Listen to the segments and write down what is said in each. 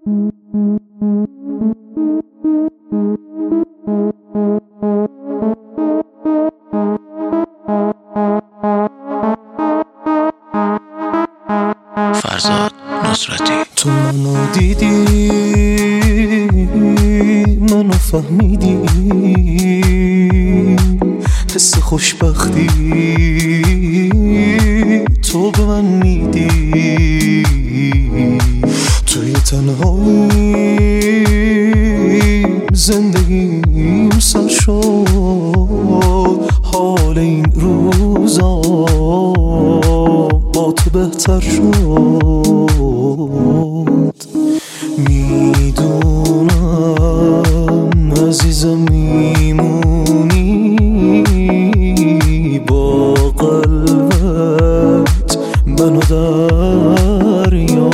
فرزاد نصرتی. تو منو دیدی، منو فهمیدی، حس خوشبختی تو به من میدی. توی تنهایی زندگیم سر شد، حال این روزا با تو بهتر شد. میدونم عزیزم میمونی، با قلبت منو دریا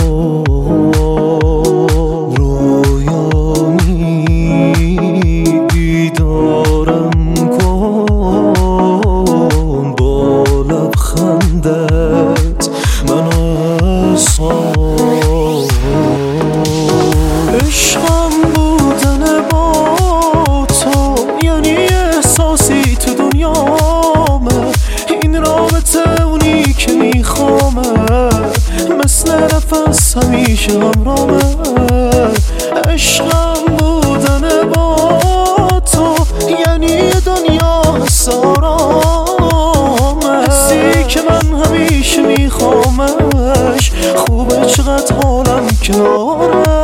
رویانی بیدارم کن، با لبخندت منو عشقم بودن با تو یعنی احساسی تو دنیامه، این رابطه اونی که میخوامه، مثل نفس همیشه همرامه. عشقم بودن با تو یعنی دنیا سارامه، حسی که من همیشه میخوامش، خوبه چقدر حالم کناره.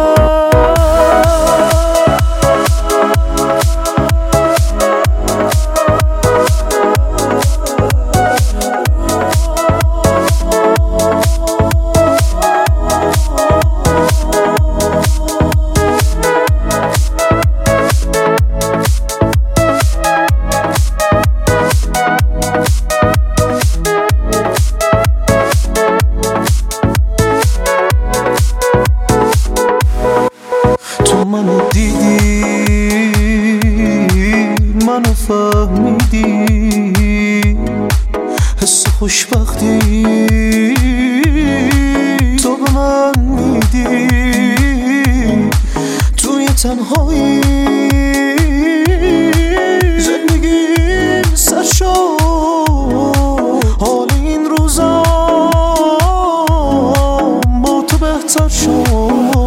منو دیدی، منو فهمیدی، حس خوشبختی تو به من میدی. توی تنهایی زندگیم سر شد، حال این روزا با تو بهتر شد.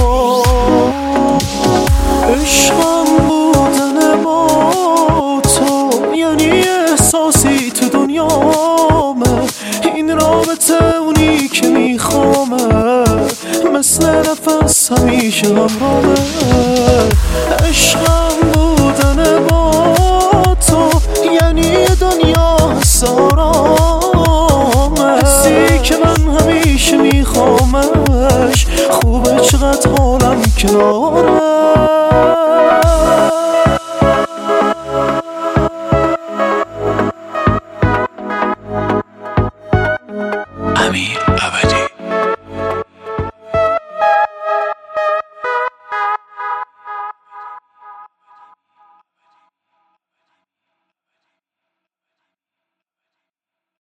عشقم بودن با تو یعنی احساسی تو دنیامه، این رابطه اونی که میخوامه، مثل نفس همیشه همرامه. عشقم بودن با تو یعنی دنیا سارامه، حسی که من همیشه میخوامش، خوبه چقدر حالم کناره.